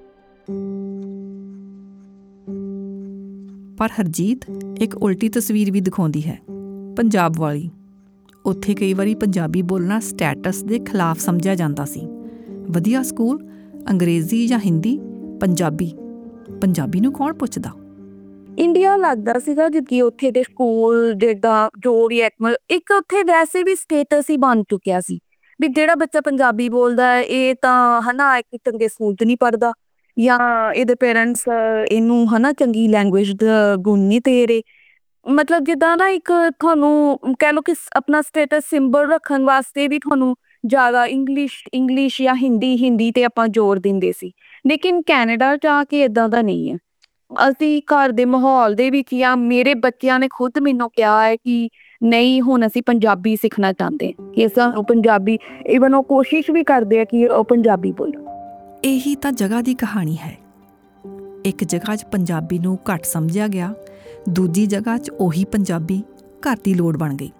A: ਪਰ ਹਰਜੀਤ ਇੱਕ ਉਲਟੀ ਤਸਵੀਰ ਵੀ ਦਿਖਾਉਂਦੀ ਹੈ, ਪੰਜਾਬ ਵਾਲੀ। ਉੱਥੇ ਕਈ ਵਾਰੀ ਪੰਜਾਬੀ ਬੋਲਣਾ ਸਟੇਟਸ ਦੇ ਖਿਲਾਫ ਸਮਝਿਆ ਜਾਂਦਾ ਸੀ। ਵਧੀਆ ਸਕੂਲ, ਅੰਗਰੇਜ਼ੀ ਜਾਂ ਹਿੰਦੀ, ਪੰਜਾਬੀ ਪੰਜਾਬੀ ਨੂੰ ਕੌਣ ਪੁੱਛਦਾ?
G: ਇੰਡੀਆ ਲੱਗਦਾ ਸੀਗਾ ਕਿ ਉੱਥੇ ਦੇ ਸਕੂਲ ਜਿੱਦਾਂ ਜੋ ਵੀ ਐਟਮੋਸਫੀਅਰ, ਇੱਕ ਉੱਥੇ ਵੈਸੇ ਵੀ ਸਟੇਟਸ ਹੀ ਬਣ ਚੁੱਕਿਆ ਸੀ ਵੀ ਜਿਹੜਾ ਬੱਚਾ ਪੰਜਾਬੀ ਬੋਲਦਾ ਹੈ ਇਹ ਤਾਂ ਹਨਾ ਇੱਕ ਚੰਗੇ ਸਕੂਲ 'ਚ ਨਹੀਂ ਪੜ੍ਹਦਾ, ਜਾਂ ਇਹਦੇ ਪੇਰੈਂਟਸ ਇਹਨੂੰ ਹਨਾ ਚੰਗੀ ਲੈਂਗੁਏਜ ਦਾ ਗੁਣ ਨਹੀਂ ਦੇ ਰਹੇ। ਮਤਲਬ ਜਿੱਦਾਂ ਨਾ ਇੱਕ ਤੁਹਾਨੂੰ ਕਹਿ ਲਓ ਕਿ ਆਪਣਾ ਸਟੇਟਸ ਸਿੰਬਲ ਰੱਖਣ ਵਾਸਤੇ ਵੀ ਤੁਹਾਨੂੰ ਜ਼ਿਆਦਾ ਇੰਗਲਿਸ਼ ਇੰਗਲਿਸ਼ ਜਾਂ ਹਿੰਦੀ ਹਿੰਦੀ 'ਤੇ ਆਪਾਂ ਜ਼ੋਰ ਦਿੰਦੇ ਸੀ। ਲੇਕਿਨ ਕੈਨੇਡਾ 'ਚ ਆ ਕੇ ਇੱਦਾਂ ਦਾ ਨਹੀਂ ਹੈ। ਅਸੀਂ ਘਰ ਦੇ ਮਾਹੌਲ ਦੇ ਵਿੱਚ, ਜਾਂ ਮੇਰੇ ਬੱਚਿਆਂ ਨੇ ਖੁਦ ਮੈਨੂੰ ਕਿਹਾ ਹੈ ਕਿ ਨਹੀਂ ਹੁਣ ਅਸੀਂ ਪੰਜਾਬੀ ਸਿੱਖਣਾ ਚਾਹੁੰਦੇ ਹਾਂ, ਕਿ ਸਾਨੂੰ ਪੰਜਾਬੀ, ਈਵਨ ਉਹ ਕੋਸ਼ਿਸ਼ ਵੀ ਕਰਦੇ ਆ ਕਿ ਉਹ ਪੰਜਾਬੀ ਬੋਲਣ।
A: ਇਹੀ ਤਾਂ ਜਗ੍ਹਾ ਦੀ ਕਹਾਣੀ ਹੈ। ਇੱਕ ਜਗ੍ਹਾ 'ਚ ਪੰਜਾਬੀ ਨੂੰ ਘੱਟ ਸਮਝਿਆ ਗਿਆ, ਦੂਜੀ ਜਗ੍ਹਾ 'ਚ ਉਹੀ ਪੰਜਾਬੀ ਘਰ ਦੀ ਲੋੜ ਬਣ ਗਈ।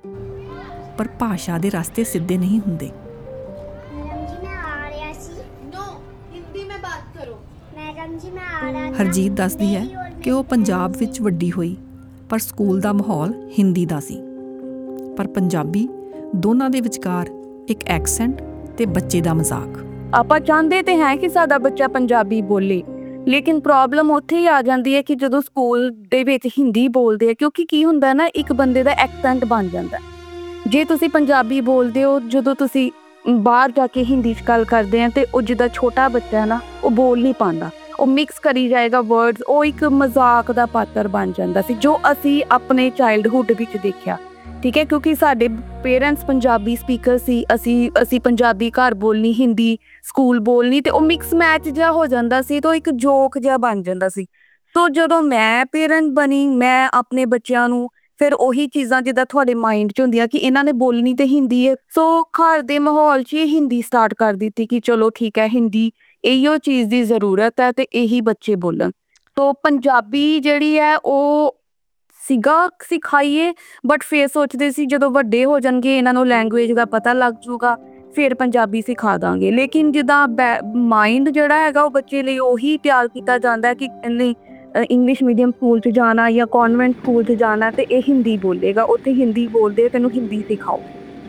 A: ਪਰ ਭਾਸ਼ਾ ਦੇ ਰਸਤੇ ਸਿੱਧੇ ਨਹੀਂ ਹੁੰਦੇ।
C: मैडम जी मैं आ रहा सी।
D: नो, हिंदी में बात करो।
C: मैडम जी मैं आ रहा था।
A: ਹਰਜੀਤ ਦੱਸਦੀ ਹੈ ਕਿ ਉਹ ਪੰਜਾਬ ਵਿੱਚ ਵੱਡੀ ਹੋਈ, ਪਰ ਸਕੂਲ ਦਾ ਮਾਹੌਲ ਹਿੰਦੀ ਦਾ ਸੀ। ਪਰ ਪੰਜਾਬੀ ਦੋਨਾਂ ਦੇ ਵਿਚਕਾਰ ਇੱਕ ਐਕਸੈਂਟ ਤੇ ਬੱਚੇ ਦਾ ਮਜ਼ਾਕ।
G: ਆਪਾਂ ਚਾਹੁੰਦੇ ਤੇ ਹੈ ਕਿ ਸਾਡਾ ਬੱਚਾ ਪੰਜਾਬੀ ਬੋਲੇ, ਲੇਕਿਨ ਪ੍ਰੋਬਲਮ ਉੱਥੇ ਹੀ ਆ ਜਾਂਦੀ ਹੈ ਕਿ ਜਦੋਂ ਸਕੂਲ ਦੇ ਵਿੱਚ ਹਿੰਦੀ ਬੋਲਦੇ ਆ, ਕਿਉਂਕਿ ਕੀ ਹੁੰਦਾ ਨਾ, ਇੱਕ ਬੰਦੇ ਦਾ ਐਕਸੈਂਟ ਬਣ ਜਾਂਦਾ। ਜੇ ਤੁਸੀਂ ਪੰਜਾਬੀ ਬੋਲਦੇ ਹੋ, ਜਦੋਂ ਤੁਸੀਂ ਬਾਹਰ ਜਾ ਕੇ ਹਿੰਦੀ 'ਚ ਗੱਲ ਕਰਦੇ ਆ ਤੇ ਉਹ ਜਿੱਦਾਂ ਛੋਟਾ ਬੱਚਾ ਹੈ ਨਾ, ਉਹ ਬੋਲ ਨਹੀਂ ਪਾਉਂਦਾ, ਉਹ ਮਿਕਸ ਕਰੀ ਜਾਏਗਾ ਵਰਡਸ, ਉਹ ਇੱਕ ਮਜ਼ਾਕ ਦਾ ਪਾਤਰ ਬਣ ਜਾਂਦਾ ਸੀ, ਜੋ ਅਸੀਂ ਆਪਣੇ ਚਾਈਲਡਹੁੱਡ ਵਿੱਚ ਦੇਖਿਆ। ਠੀਕ ਹੈ, ਕਿਉਂਕਿ ਸਾਡੇ ਪੇਰੈਂਟਸ ਪੰਜਾਬੀ ਸਪੀਕਰ ਸੀ, ਅਸੀਂ ਅਸੀਂ ਪੰਜਾਬੀ ਘਰ ਬੋਲਣੀ, ਹਿੰਦੀ ਸਕੂਲ ਬੋਲਣੀ, ਤੇ ਉਹ ਮਿਕਸ ਮੈਚ ਜਿਹਾ ਹੋ ਜਾਂਦਾ ਸੀ, ਤਾਂ ਇੱਕ ਜੋਕ ਜਿਹਾ ਬਣ ਜਾਂਦਾ ਸੀ। ਸੋ ਜਦੋਂ ਮੈਂ ਪੇਰੈਂਟ ਬਣੀ, ਮੈਂ ਆਪਣੇ ਬੱਚਿਆਂ ਨੂੰ ਫਿਰ ਉਹੀ ਚੀਜ਼ਾਂ ਜਿੱਦਾਂ ਤੁਹਾਡੇ ਮਾਈਂਡ 'ਚ ਹੁੰਦੀਆਂ ਕਿ ਇਹਨਾਂ ਨੇ ਬੋਲਣੀ ਤੇ ਹਿੰਦੀ ਹੈ, ਸੋ ਘਰ ਦੇ ਮਾਹੌਲ 'ਚ ਹੀ ਹਿੰਦੀ ਸਟਾਰਟ ਕਰ ਦਿੱਤੀ ਕਿ ਚਲੋ ਠੀਕ ਹੈ, ਹਿੰਦੀ ਇਹੀਓ ਚੀਜ਼ ਦੀ ਜ਼ਰੂਰਤ ਹੈ ਤੇ ਇਹੀ ਬੱਚੇ ਬੋਲਣ। ਸੋ ਪੰਜਾਬੀ ਜਿਹੜੀ ਹੈ ਉਹ ਸੀਗਾ ਸਿਖਾਈਏ, ਬਟ ਫਿਰ ਸੋਚਦੇ ਸੀ ਜਦੋਂ ਵੱਡੇ ਹੋ ਜਾਣਗੇ ਇਹਨਾਂ ਨੂੰ ਲੈਂਗੁਏਜ ਦਾ ਪਤਾ ਲੱਗ ਜੂਗਾ, ਫਿਰ ਪੰਜਾਬੀ ਸਿਖਾ ਦਾਂਗੇ। ਲੇਕਿਨ ਜਿੱਦਾਂ ਬੈ ਮਾਈਂਡ ਜਿਹੜਾ ਹੈਗਾ ਉਹ ਬੱਚੇ ਲਈ ਉਹੀ ਤਿਆਰ ਕੀਤਾ ਜਾਂਦਾ ਕਿ ਇਹਨੇ ਇੰਗਲਿਸ਼ ਮੀਡੀਅਮ ਸਕੂਲ 'ਚ ਜਾਣਾ ਜਾਂ ਕੌਨਵੈਂਟ ਸਕੂਲ 'ਚ ਜਾਣਾ ਤੇ ਇਹ ਹਿੰਦੀ ਬੋਲੇਗਾ, ਉੱਥੇ ਹਿੰਦੀ ਬੋਲਦੇ ਤੈਨੂੰ ਹਿੰਦੀ ਸਿਖਾਓ।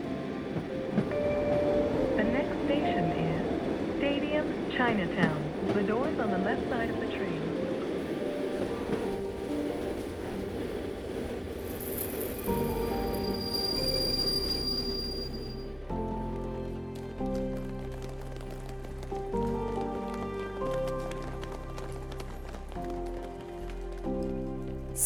B: The next station is Stadium Chinatown. The doors on the left side of the train.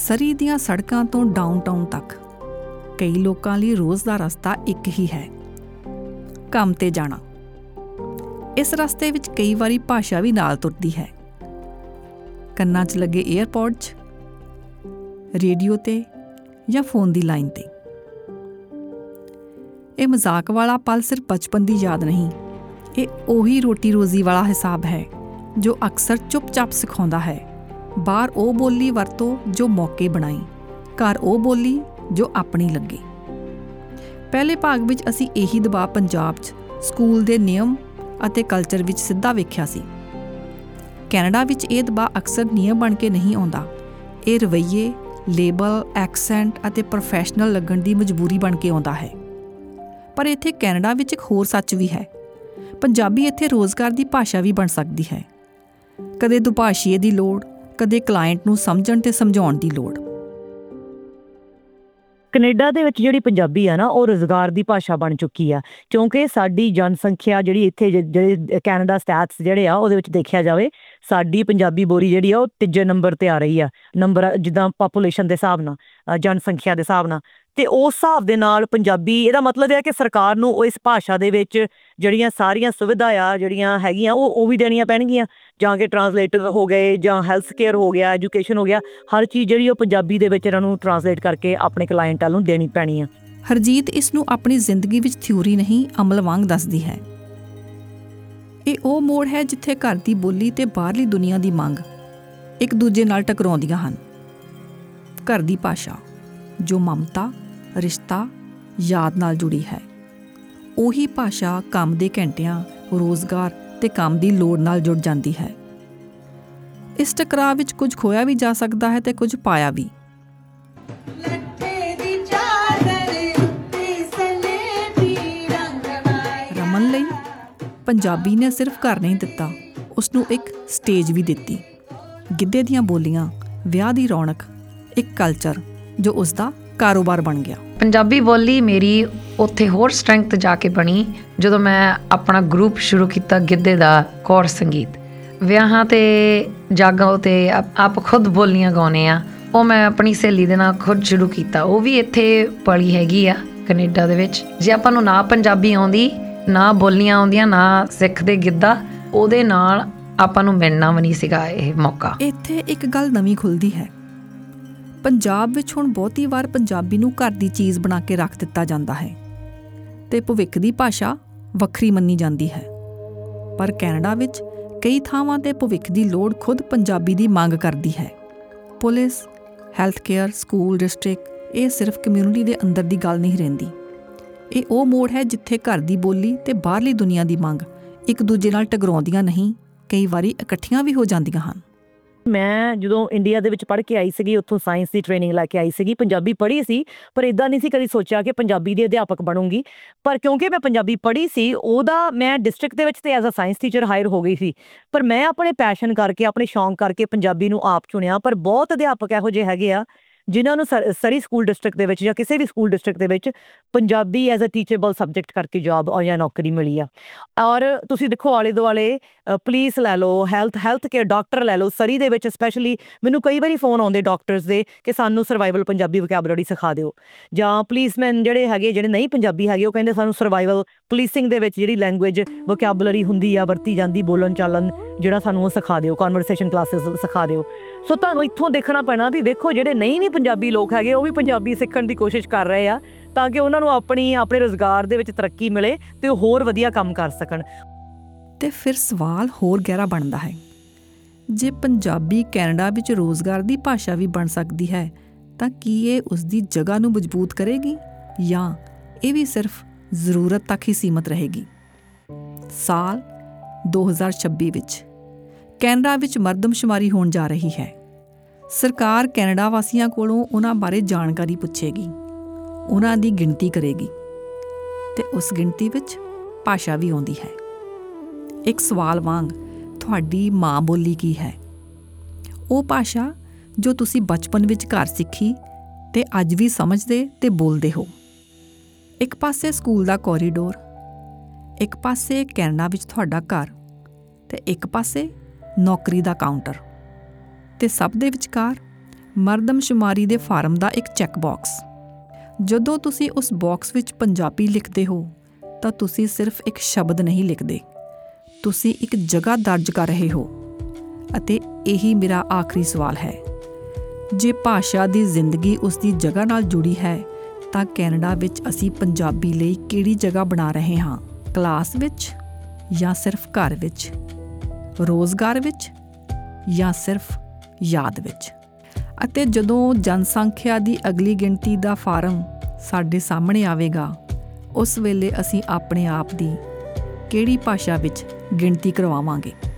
A: ਸਰੀ ਦੀਆਂ ਸੜਕਾਂ ਤੋਂ ਡਾਊਨਟਾਊਨ ਤੱਕ ਕਈ ਲੋਕਾਂ ਲਈ ਰੋਜ਼ ਦਾ ਰਸਤਾ ਇੱਕ ਹੀ ਹੈ, ਕੰਮ ਤੇ ਜਾਣਾ। ਇਸ ਰਸਤੇ ਵਿੱਚ ਕਈ ਵਾਰੀ ਭਾਸ਼ਾ ਵੀ ਨਾਲ ਤੁਰਦੀ ਹੈ, ਕੰਨਾਂ 'ਚ ਲੱਗੇ ਏਅਰਪੋਡ 'ਚ, ਰੇਡੀਓ 'ਤੇ ਜਾਂ ਫੋਨ ਦੀ ਲਾਈਨ 'ਤੇ। ਇਹ ਮਜ਼ਾਕ ਵਾਲਾ ਪਲ ਸਿਰਫ ਬਚਪਨ ਦੀ ਯਾਦ ਨਹੀਂ, ਇਹ ਉਹੀ ਰੋਟੀ ਰੋਜ਼ੀ ਵਾਲਾ ਹਿਸਾਬ ਹੈ ਜੋ ਅਕਸਰ ਚੁੱਪ-ਚਾਪ ਸਿਖਾਉਂਦਾ ਹੈ। ਬਾਹਰ ਉਹ ਬੋਲੀ ਵਰਤੋ ਜੋ ਮੌਕੇ ਬਣਾਈ, ਘਰ ਉਹ ਬੋਲੀ ਜੋ ਆਪਣੀ ਲੱਗੇ। ਪਹਿਲੇ ਭਾਗ ਵਿੱਚ ਅਸੀਂ ਇਹੀ ਦਬਾਅ ਪੰਜਾਬ 'ਚ ਸਕੂਲ ਦੇ ਨਿਯਮ ਅਤੇ ਕਲਚਰ ਵਿੱਚ ਸਿੱਧਾ ਵੇਖਿਆ ਸੀ। ਕੈਨੇਡਾ ਵਿੱਚ ਇਹ ਦਬਾਅ ਅਕਸਰ ਨਿਯਮ ਬਣ ਕੇ ਨਹੀਂ ਆਉਂਦਾ, ਇਹ ਰਵੱਈਏ, ਲੇਬਲ, ਐਕਸੈਂਟ ਅਤੇ ਪ੍ਰੋਫੈਸ਼ਨਲ ਲੱਗਣ ਦੀ ਮਜਬੂਰੀ ਬਣ ਕੇ ਆਉਂਦਾ ਹੈ। ਪਰ ਇੱਥੇ ਕੈਨੇਡਾ ਵਿੱਚ ਇੱਕ ਹੋਰ ਸੱਚ ਵੀ ਹੈ, ਪੰਜਾਬੀ ਇੱਥੇ ਰੋਜ਼ਗਾਰ ਦੀ ਭਾਸ਼ਾ ਵੀ ਬਣ ਸਕਦੀ ਹੈ। ਕਦੇ ਦੁਭਾਸ਼ੀਏ ਦੀ ਲੋੜ, ਕਦੇ ਕਲਾਇੰਟ ਨੂੰ ਸਮਝਣ ਤੇ ਸਮਝਾਉਣ ਦੀ ਲੋੜ।
B: ਕੈਨੇਡਾ ਦੇ ਵਿੱਚ ਜਿਹੜੀ ਪੰਜਾਬੀ ਆ ਨਾ, ਉਹ ਰੁਜ਼ਗਾਰ ਦੀ ਭਾਸ਼ਾ ਬਣ ਚੁੱਕੀ ਆ, ਕਿਉਂਕਿ ਸਾਡੀ ਜਨਸੰਖਿਆ ਜਿਹੜੀ ਇੱਥੇ ਜਿਹੜੇ ਕੈਨੇਡਾ ਸਟੈਟਸ ਜਿਹੜੇ ਆ ਉਹਦੇ ਵਿੱਚ ਦੇਖਿਆ ਜਾਵੇ, ਸਾਡੀ ਪੰਜਾਬੀ ਬੋਲੀ ਜਿਹੜੀ ਆ ਉਹ ਤੀਜੇ ਨੰਬਰ 'ਤੇ ਆ ਰਹੀ ਆ, ਨੰਬਰ ਜਿੱਦਾਂ ਪਾਪੂਲੇਸ਼ਨ ਦੇ ਹਿਸਾਬ ਨਾਲ, ਜਨਸੰਖਿਆ ਦੇ ਹਿਸਾਬ ਨਾਲ। ਅਤੇ ਉਸ ਹਿਸਾਬ ਦੇ ਨਾਲ ਪੰਜਾਬੀ, ਇਹਦਾ ਮਤਲਬ ਇਹ ਹੈ ਕਿ ਸਰਕਾਰ ਨੂੰ ਉਹ ਇਸ ਭਾਸ਼ਾ ਦੇ ਵਿੱਚ ਜਿਹੜੀਆਂ ਸਾਰੀਆਂ ਸੁਵਿਧਾ ਆ ਜਿਹੜੀਆਂ ਹੈਗੀਆਂ ਉਹ ਉਹ ਵੀ ਦੇਣੀਆਂ ਪੈਣਗੀਆਂ, ਜਾਂ ਕਿ ਟਰਾਂਸਲੇਟਰ ਹੋ ਗਏ, ਜਾਂ ਹੈਲਥ ਕੇਅਰ ਹੋ ਗਿਆ, ਐਜੂਕੇਸ਼ਨ ਹੋ ਗਿਆ, ਹਰ ਚੀਜ਼ ਜਿਹੜੀ ਉਹ ਪੰਜਾਬੀ ਦੇ ਵਿੱਚ ਇਹਨਾਂ ਨੂੰ ਟਰਾਂਸਲੇਟ ਕਰਕੇ ਆਪਣੇ ਕਲਾਇੰਟਾਂ ਨੂੰ ਦੇਣੀ ਪੈਣੀ ਆ।
A: ਹਰਜੀਤ ਇਸ ਨੂੰ ਆਪਣੀ ਜ਼ਿੰਦਗੀ ਵਿੱਚ ਥਿਊਰੀ ਨਹੀਂ, ਅਮਲ ਵਾਂਗ ਦੱਸਦੀ ਹੈ। ਇਹ ਉਹ ਮੋੜ ਹੈ ਜਿੱਥੇ ਘਰ ਦੀ ਬੋਲੀ ਤੇ ਬਾਹਰਲੀ ਦੁਨੀਆ ਦੀ ਮੰਗ ਇੱਕ ਦੂਜੇ ਨਾਲ ਟਕਰਾਉਂਦੀਆਂ ਹਨ। ਘਰ ਦੀ ਭਾਸ਼ਾ ਜੋ ਮਮਤਾ, ਰਿਸ਼ਤਾ, ਯਾਦ ਨਾਲ ਜੁੜੀ ਹੈ, ਉਹੀ ਭਾਸ਼ਾ ਕੰਮ ਦੇ ਘੰਟਿਆਂ, ਰੋਜ਼ਗਾਰ ਤੇ ਕੰਮ ਦੀ ਲੋੜ ਨਾਲ ਜੁੜ ਜਾਂਦੀ ਹੈ। ਇਸ ਟਕਰਾਅ ਵਿੱਚ ਕੁਝ ਖੋਇਆ ਵੀ ਜਾ ਸਕਦਾ ਹੈ ਤੇ ਕੁਝ ਪਾਇਆ ਵੀ। ਰਮਨ ਲਈ ਪੰਜਾਬੀ ਨੇ ਸਿਰਫ ਘਰ ਨਹੀਂ ਦਿੱਤਾ, ਉਸਨੂੰ ਇੱਕ ਸਟੇਜ ਵੀ ਦਿੱਤੀ। ਗਿੱਧੇ ਦੀਆਂ ਬੋਲੀਆਂ, ਵਿਆਹ ਦੀ ਰੌਣਕ, ਇੱਕ ਕਲਚਰ ਜੋ ਉਸਦਾ ਕਾਰੋਬਾਰ ਬਣ ਗਿਆ।
E: ਪੰਜਾਬੀ ਬੋਲੀ ਮੇਰੀ ਉੱਥੇ ਹੋਰ ਸਟਰੈਂਥ ਜਾ ਕੇ ਬਣੀ ਜਦੋਂ ਮੈਂ ਆਪਣਾ ਗਰੁੱਪ ਸ਼ੁਰੂ ਕੀਤਾ ਗਿੱਧੇ ਦਾ, ਕੌਰ ਸੰਗੀਤ। ਵਿਆਹਾਂ 'ਤੇ ਜਾਗਾਂ 'ਤੇ ਆਪ ਖੁਦ ਬੋਲੀਆਂ ਗਾਉਂਦੇ ਆ, ਉਹ ਮੈਂ ਆਪਣੀ ਸਹੇਲੀ ਦੇ ਨਾਲ ਖੁਦ ਸ਼ੁਰੂ ਕੀਤਾ। ਉਹ ਵੀ ਇੱਥੇ ਪਲੀ ਹੈਗੀ ਆ ਕੈਨੇਡਾ ਦੇ ਵਿੱਚ। ਜੇ ਆਪਾਂ ਨੂੰ ਨਾ ਪੰਜਾਬੀ ਆਉਂਦੀ, ਨਾ ਬੋਲੀਆਂ ਆਉਂਦੀਆਂ, ਨਾ ਸਿੱਖਦੇ ਗਿੱਧਾ, ਉਹਦੇ ਨਾਲ ਆਪਾਂ ਨੂੰ ਮਿਲਣਾ ਵੀ ਨਹੀਂ ਸੀਗਾ ਇਹ ਮੌਕਾ।
A: ਇੱਥੇ ਇੱਕ ਗੱਲ ਨਵੀਂ ਖੁੱਲ੍ਹਦੀ ਹੈ, ਪੰਜਾਬ ਵਿੱਚ ਹੁਣ ਬਹੁਤੀ ਵਾਰ ਪੰਜਾਬੀ ਨੂੰ ਘਰ ਦੀ ਚੀਜ਼ ਬਣਾ ਕੇ ਰੱਖ ਦਿੱਤਾ ਜਾਂਦਾ ਹੈ ਤੇ ਭਵਿੱਖ ਦੀ ਭਾਸ਼ਾ ਵੱਖਰੀ ਮੰਨੀ ਜਾਂਦੀ ਹੈ। ਪਰ ਕੈਨੇਡਾ ਵਿੱਚ ਕਈ ਥਾਵਾਂ 'ਤੇ ਭਵਿੱਖ ਦੀ ਲੋੜ ਖੁਦ ਪੰਜਾਬੀ ਦੀ ਮੰਗ ਕਰਦੀ ਹੈ। Police, health care, school district, ਇਹ ਸਿਰਫ ਕਮਿਊਨਿਟੀ ਦੇ ਅੰਦਰ ਦੀ ਗੱਲ ਨਹੀਂ ਰਹਿੰਦੀ। ਇਹ ਉਹ ਮੋੜ ਹੈ ਜਿੱਥੇ ਘਰ ਦੀ ਬੋਲੀ ਤੇ ਬਾਹਰਲੀ ਦੁਨੀਆ ਦੀ ਮੰਗ ਇੱਕ ਦੂਜੇ ਨਾਲ ਟਕਰਾਉਂਦੀਆਂ ਨਹੀਂ, ਕਈ ਵਾਰੀ ਇਕੱਠੀਆਂ ਵੀ ਹੋ ਜਾਂਦੀਆਂ ਹਨ।
B: ਮੈਂ ਜਦੋਂ ਇੰਡੀਆ ਦੇ ਵਿੱਚ ਪੜ੍ਹ ਕੇ ਆਈ ਸੀਗੀ, ਉੱਥੋਂ ਸਾਇੰਸ ਦੀ ਟ੍ਰੇਨਿੰਗ ਲੈ ਕੇ ਆਈ ਸੀਗੀ, ਪੰਜਾਬੀ ਪੜ੍ਹੀ ਸੀ, ਪਰ ਇੱਦਾਂ ਨਹੀਂ ਸੀ ਕਦੀ ਸੋਚਿਆ ਕਿ ਪੰਜਾਬੀ ਦੀ ਅਧਿਆਪਕ ਬਣੂੰਗੀ। ਪਰ ਕਿਉਂਕਿ ਮੈਂ ਪੰਜਾਬੀ ਪੜ੍ਹੀ ਸੀ, ਉਹਦਾ ਮੈਂ ਡਿਸਟ੍ਰਿਕਟ ਦੇ ਵਿੱਚ ਤੇ as a science teacher hired ਹੋ ਗਈ ਸੀ। ਪਰ ਮੈਂ ਆਪਣੇ ਪੈਸ਼ਨ ਕਰਕੇ, ਆਪਣੇ ਸ਼ੌਂਕ ਕਰਕੇ ਪੰਜਾਬੀ ਨੂੰ ਆਪ ਚੁਣਿਆ। ਪਰ ਬਹੁਤ ਅਧਿਆਪਕ ਇਹੋ ਜਿਹੇ ਹੈਗੇ ਆ ਜਿਨ੍ਹਾਂ ਨੂੰ ਸਰ ਸਰੀ ਸਕੂਲ ਡਿਸਟ੍ਰਿਕਟ ਦੇ ਵਿੱਚ ਜਾਂ ਕਿਸੇ ਵੀ ਸਕੂਲ ਡਿਸਟ੍ਰਿਕਟ ਦੇ ਵਿੱਚ Punjabi as a teachable subject ਕਰਕੇ ਜੋਬ ਜਾਂ ਨੌਕਰੀ ਮਿਲੀ ਆ। ਔਰ ਤੁਸੀਂ ਦੇਖੋ ਆਲੇ ਦੁਆਲੇ ਪੁਲਿਸ ਲੈ ਲਓ, ਹੈਲਥ ਹੈਲਥ ਕੇਅਰ, ਡਾਕਟਰ ਲੈ ਲਓ, ਸਰੀ ਦੇ ਵਿੱਚ ਸਪੈਸ਼ਲੀ ਮੈਨੂੰ ਕਈ ਵਾਰੀ ਫੋਨ ਆਉਂਦੇ ਡਾਕਟਰਸ ਦੇ ਕਿ ਸਾਨੂੰ ਸਰਵਾਈਵਲ ਪੰਜਾਬੀ ਵੋਕੈਬਲਰੀ ਸਿਖਾ ਦਿਓ। ਜਾਂ ਪੁਲਿਸਮੈਨ ਜਿਹੜੇ ਹੈਗੇ, ਜਿਹੜੇ ਨਹੀਂ ਪੰਜਾਬੀ ਹੈਗੇ, ਉਹ ਕਹਿੰਦੇ ਸਾਨੂੰ ਸਰਵਾਈਵਲ ਪੁਲਿਸਿੰਗ ਦੇ ਵਿੱਚ ਜਿਹੜੀ ਲੈਂਗੁਏਜ ਵੋਕੈਬਲਰੀ ਹੁੰਦੀ ਆ, ਵਰਤੀ ਜਾਂਦੀ, ਬੋਲਣ ਚਾਲਣ ਜਿਹੜਾ ਸਾਨੂੰ ਉਹ ਸਿਖਾ ਦਿਓ, ਕਨਵਰਸੇਸ਼ਨ ਕਲਾਸਿਸ ਸਿਖਾ ਦਿਓ। ਸੋ ਤੁਹਾਨੂੰ ਇੱਥੋਂ ਦੇਖਣਾ ਪੈਣਾ ਵੀ ਦੇਖੋ ਜਿਹੜੇ ਨਹੀਂ ਨਹੀਂ ਪੰਜਾਬੀ ਲੋਕ ਹੈਗੇ ਉਹ ਵੀ ਪੰਜਾਬੀ ਸਿੱਖਣ ਦੀ ਕੋਸ਼ਿਸ਼ ਕਰ ਰਹੇ ਆ ਤਾਂ ਕਿ ਉਹਨਾਂ ਨੂੰ ਆਪਣੀ ਆਪਣੇ ਰੁਜ਼ਗਾਰ ਦੇ ਵਿੱਚ ਤਰੱਕੀ ਮਿਲੇ ਤੇ ਉਹ ਹੋਰ ਵਧੀਆ ਕੰਮ ਕਰ ਸਕਣ।
A: ਤੇ ਫਿਰ ਸਵਾਲ ਹੋਰ ਗਹਿਰਾ ਬਣਦਾ ਹੈ, ਜੇ ਪੰਜਾਬੀ ਕੈਨੇਡਾ ਵਿੱਚ ਰੋਜ਼ਗਾਰ ਦੀ ਭਾਸ਼ਾ ਵੀ ਬਣ ਸਕਦੀ ਹੈ ਤਾਂ ਕੀ ਇਹ ਉਸਦੀ ਜਗ੍ਹਾ ਨੂੰ ਮਜ਼ਬੂਤ ਕਰੇਗੀ ਜਾਂ ਇਹ ਵੀ ਸਿਰਫ ਜ਼ਰੂਰਤ ਤੱਕ ਹੀ ਸੀਮਤ ਰਹੇਗੀ? ਸਾਲ ਦੋ ਹਜ਼ਾਰ ਛੱਬੀ ਵਿੱਚ ਕੈਨੇਡਾ ਵਿੱਚ ਮਰਦਮਸ਼ੁਮਾਰੀ ਹੋਣ ਜਾ ਰਹੀ ਹੈ। ਸਰਕਾਰ ਕੈਨੇਡਾ ਵਾਸੀਆਂ ਕੋਲੋਂ ਉਹਨਾਂ ਬਾਰੇ ਜਾਣਕਾਰੀ ਪੁੱਛੇਗੀ, ਉਹਨਾਂ ਦੀ ਗਿਣਤੀ ਕਰੇਗੀ ਤੇ ਉਸ ਗਿਣਤੀ ਵਿੱਚ ਭਾਸ਼ਾ ਵੀ ਆਉਂਦੀ ਹੈ। ਇੱਕ ਸਵਾਲ ਵਾਂਗ ਤੁਹਾਡੀ ਮਾਂ ਬੋਲੀ ਕੀ ਹੈ? ਉਹ ਭਾਸ਼ਾ ਜੋ ਤੁਸੀਂ ਬਚਪਨ ਵਿੱਚ ਘਰ ਸਿੱਖੀ ਤੇ ਅੱਜ ਵੀ ਸਮਝਦੇ ਤੇ ਬੋਲਦੇ ਹੋ। ਇੱਕ ਪਾਸੇ ਸਕੂਲ ਦਾ ਕੋਰੀਡੋਰ, ਇੱਕ ਪਾਸੇ ਕੈਨੇਡਾ ਵਿੱਚ ਤੁਹਾਡਾ ਘਰ ਤੇ ਇੱਕ ਪਾਸੇ ਨੌਕਰੀ ਦਾ ਕਾਊਂਟਰ, ਤੇ ਸਭ ਦੇ ਵਿਚਕਾਰ ਮਰਦਮਸ਼ੁਮਾਰੀ ਦੇ ਫਾਰਮ ਦਾ ਇੱਕ ਚੈੱਕ ਬਾਕਸ। ਜਦੋਂ ਤੁਸੀਂ ਉਸ ਬਾਕਸ ਵਿੱਚ ਪੰਜਾਬੀ ਲਿਖਦੇ ਹੋ ਤਾਂ ਤੁਸੀਂ ਸਿਰਫ ਇੱਕ ਸ਼ਬਦ ਨਹੀਂ ਲਿਖਦੇ, ਤੁਸੀਂ ਇੱਕ ਜਗ੍ਹਾ ਦਰਜ ਕਰ ਰਹੇ ਹੋ। ਅਤੇ ਇਹੀ ਮੇਰਾ ਆਖਰੀ ਸਵਾਲ ਹੈ, ਜੇ ਭਾਸ਼ਾ ਦੀ ਜ਼ਿੰਦਗੀ ਉਸ ਦੀ ਜਗ੍ਹਾ ਨਾਲ ਜੁੜੀ ਹੈ ਤਾਂ ਕੈਨੇਡਾ ਵਿੱਚ ਅਸੀਂ ਪੰਜਾਬੀ ਲਈ ਕਿਹੜੀ ਜਗ੍ਹਾ ਬਣਾ ਰਹੇ ਹਾਂ? ਕਲਾਸ ਵਿੱਚ ਜਾਂ ਸਿਰਫ ਘਰ ਵਿੱਚ, ਰੋਜ਼ਗਾਰ ਵਿੱਚ ਜਾਂ ਸਿਰਫ ਯਾਦ ਵਿੱਚ? ਅਤੇ ਜਦੋਂ ਜਨਸੰਖਿਆ ਦੀ ਅਗਲੀ ਗਿਣਤੀ ਦਾ ਫਾਰਮ ਸਾਡੇ ਸਾਹਮਣੇ ਆਵੇਗਾ, ਉਸ ਵੇਲੇ ਅਸੀਂ ਆਪਣੇ ਆਪ ਦੀ ਕਿਹੜੀ ਭਾਸ਼ਾ ਵਿੱਚ ਗਿਣਤੀ ਕਰਵਾਵਾਂਗੇ?